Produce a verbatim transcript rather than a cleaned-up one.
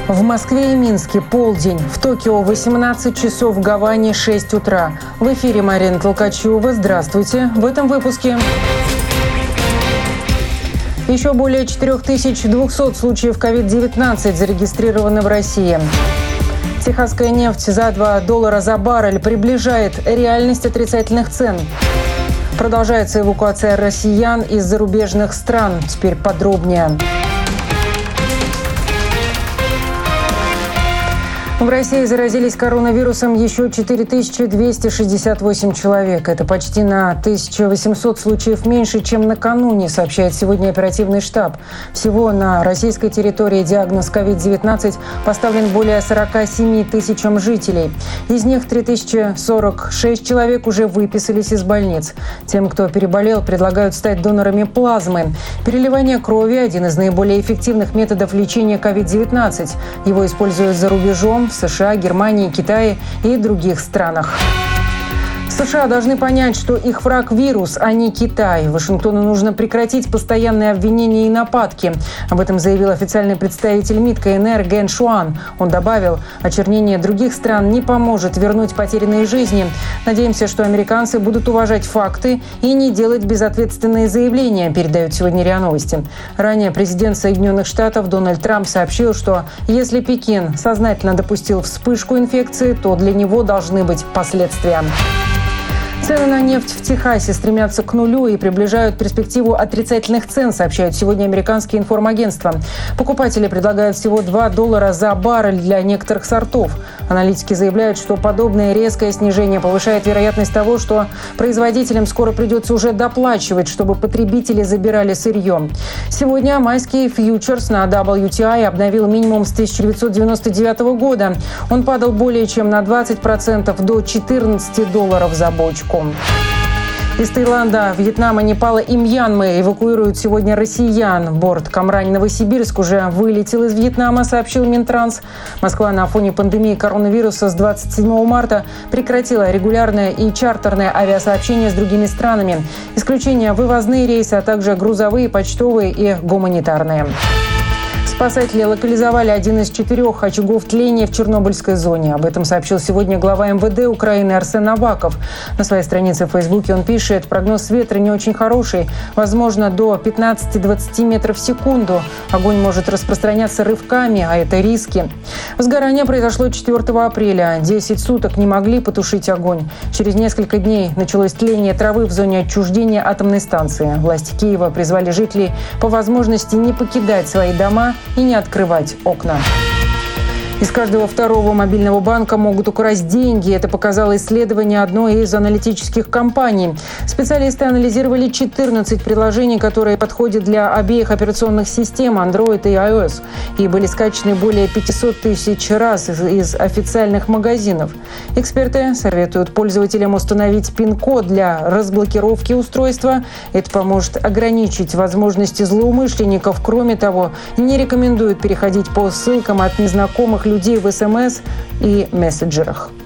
В Москве и Минске полдень, в Токио восемнадцать часов, в Гаване шесть утра. В эфире Марина Толкачева. Здравствуйте. В этом выпуске. Еще более четыре тысячи двести случаев ковид девятнадцать зарегистрированы в России. Техасская нефть за два доллара за баррель приближает реальность отрицательных цен. Продолжается эвакуация россиян из зарубежных стран. Теперь подробнее. В России заразились коронавирусом еще четыре тысячи двести шестьдесят восемь человек. Это почти на тысячу восемьсот случаев меньше, чем накануне, сообщает сегодня оперативный штаб. Всего на российской территории диагноз ковид девятнадцать поставлен более сорок семь тысячам жителей. Из них три тысячи сорок шесть человек уже выписались из больниц. Тем, кто переболел, предлагают стать донорами плазмы. Переливание крови – один из наиболее эффективных методов лечения ковид девятнадцать. Его используют за рубежом, в США, Германии, Китае и других странах. США должны понять, что их враг – вирус, а не Китай. Вашингтону нужно прекратить постоянные обвинения и нападки. Об этом заявил официальный представитель МИД КНР Ген Шуан. Он добавил, очернение других стран не поможет вернуть потерянные жизни. Надеемся, что американцы будут уважать факты и не делать безответственные заявления, передают сегодня РИА Новости. Ранее президент Соединенных Штатов Дональд Трамп сообщил, что если Пекин сознательно допустил вспышку инфекции, то для него должны быть последствия. Цены на нефть в Техасе стремятся к нулю и приближают перспективу отрицательных цен, сообщают сегодня американские информагентства. Покупатели предлагают всего два доллара за баррель для некоторых сортов. Аналитики заявляют, что подобное резкое снижение повышает вероятность того, что производителям скоро придется уже доплачивать, чтобы потребители забирали сырье. Сегодня майский фьючерс на дабл ю ти ай обновил минимум с тысяча девятьсот девяносто девятого года. Он падал более чем на двадцать процентов до четырнадцати долларов за бочку. Из Таиланда, Вьетнама, Непала и Мьянмы эвакуируют сегодня россиян. Борт Камрань-Новосибирск уже вылетел из Вьетнама, сообщил Минтранс. Москва на фоне пандемии коронавируса с двадцать седьмого марта прекратила регулярное и чартерное авиасообщение с другими странами. Исключение вывозные рейсы, а также грузовые, почтовые и гуманитарные. Спасатели локализовали один из четырех очагов тления в Чернобыльской зоне. Об этом сообщил сегодня глава эм вэ дэ Украины Арсен Аваков. На своей странице в Фейсбуке он пишет: прогноз ветра не очень хороший, возможно, до пятнадцати-двадцати метров в секунду. Огонь может распространяться рывками, а это риски. Возгорание произошло четвёртого апреля. Десять суток не могли потушить огонь. Через несколько дней началось тление травы в зоне отчуждения атомной станции. Власти Киева призвали жителей по возможности не покидать свои дома и не открывать окна. Из каждого второго мобильного банка могут украсть деньги. Это показало исследование одной из аналитических компаний. Специалисты анализировали четырнадцать приложений, которые подходят для обеих операционных систем Android и iOS, и были скачаны более пятисот тысяч раз из, из официальных магазинов. Эксперты советуют пользователям установить пин-код для разблокировки устройства. Это поможет ограничить возможности злоумышленников. Кроме того, не рекомендуют переходить по ссылкам от незнакомых людей в эс эм эс и мессенджерах.